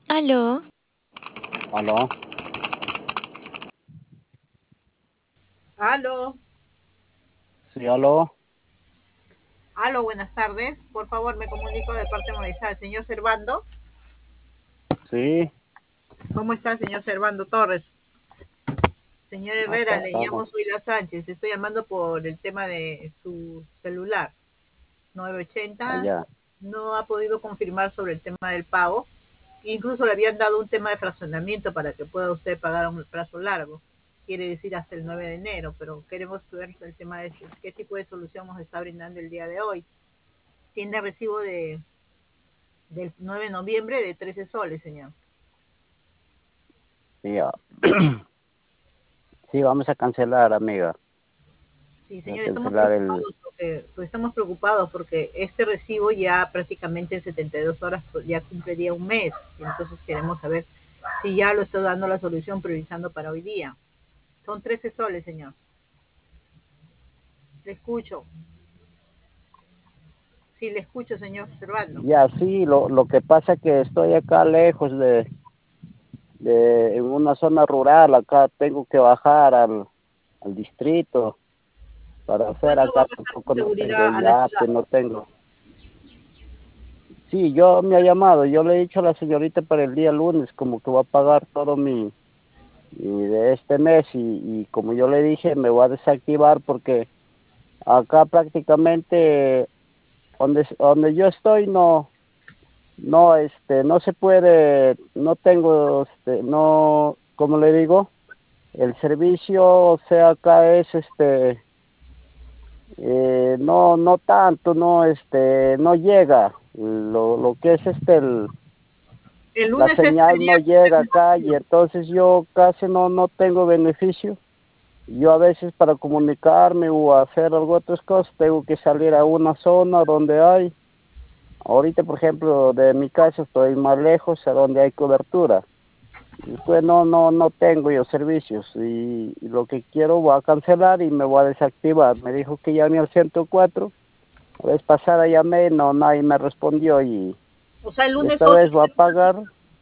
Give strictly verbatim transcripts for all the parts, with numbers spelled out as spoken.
Aló, Aló, Aló, sí, aló, aló, buenas tardes. Por favor, me comunico de parte de Movistar. Señor Servando, sí, ¿cómo está, señor Servando Torres? Señor Herrera, acá le llamo estamos. Suila Sánchez. Estoy llamando por el tema de su celular novecientos ochenta. Allá. No ha podido confirmar sobre el tema del pago. Incluso le habían dado un tema de fraccionamiento para que pueda usted pagar a un plazo largo. Quiere decir hasta el nueve de enero, pero queremos ver el tema de qué tipo de solución nos está brindando el día de hoy. Tiene recibo de del nueve de noviembre de trece soles, señor. Sí, ah, sí, vamos a cancelar, amiga. Sí, Vamos señor, a estamos cancelar el... preocupados porque, pues estamos preocupados porque este recibo ya prácticamente en setenta y dos horas pues, ya cumpliría un mes. Y entonces queremos saber si ya lo está dando la solución priorizando para hoy día. Son trece soles, señor. Le escucho. Sí, le escucho, señor Servando. Ya, sí, lo, lo que pasa es que estoy acá lejos de, de, en una zona rural, acá tengo que bajar al, al distrito para ¿Y hacer cuándo va a acá, pasar con tampoco no tengo seguridad a la ciudad? yate, no tengo. Sí, yo me ha llamado, yo le he dicho a la señorita para el día lunes como que va a pagar todo mi, mi de este mes y, y como yo le dije me voy a desactivar porque acá prácticamente donde, donde yo estoy no, no, este, no se puede, no tengo, este, no, como le digo, el servicio, o sea, acá es, este, eh, no, no tanto, no, este, no llega, lo, lo que es, este, el, El la lunes es señal no sería llega acá y entonces yo casi no, no tengo beneficio. Yo a veces para comunicarme o hacer algo otras cosas tengo que salir a una zona donde hay. Ahorita, por ejemplo, de mi casa estoy más lejos a donde hay cobertura. Después no, no, no tengo yo servicios y, y lo que quiero voy a cancelar y me voy a desactivar. Me dijo que llame al ciento cuatro. La vez pasada llamé, no, nadie me respondió y, o sea, el y lunes esta ocho. vez voy a pagar.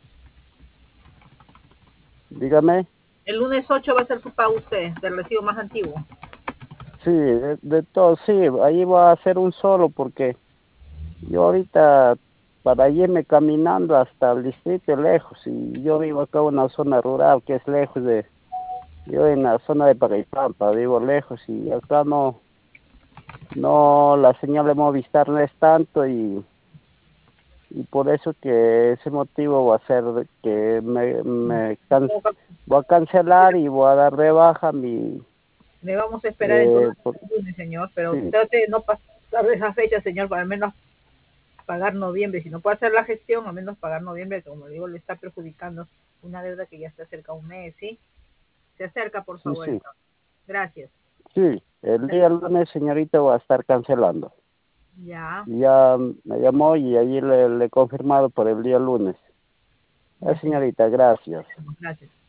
Dígame. El lunes ocho va a ser su pago usted del recibo más antiguo. Sí, de, de todo, sí, ahí voy a hacer un solo porque yo ahorita para irme caminando hasta el distrito lejos y yo vivo acá en una zona rural que es lejos de, yo en la zona de Paraipampa vivo lejos y acá no, no, la señal de Movistar no es tanto y, y por eso que ese motivo va a ser de que me, me can- voy a cancelar y voy a dar de baja mi, Le vamos a esperar eh, entonces por- el lunes, señor, pero sí, trate de no pasar de esa fecha, señor, para al menos pagar noviembre. Si no puede hacer la gestión, al menos pagar noviembre, que como le digo, le está perjudicando una deuda que ya está cerca a un mes, ¿sí? Se acerca, por sí, favor, sí, entonces. Gracias. sí, el día lunes señorita va a estar cancelando. Ya, Ya me llamó y allí le, le he confirmado por el día lunes. Eh, ya, señor. señorita, gracias. Gracias.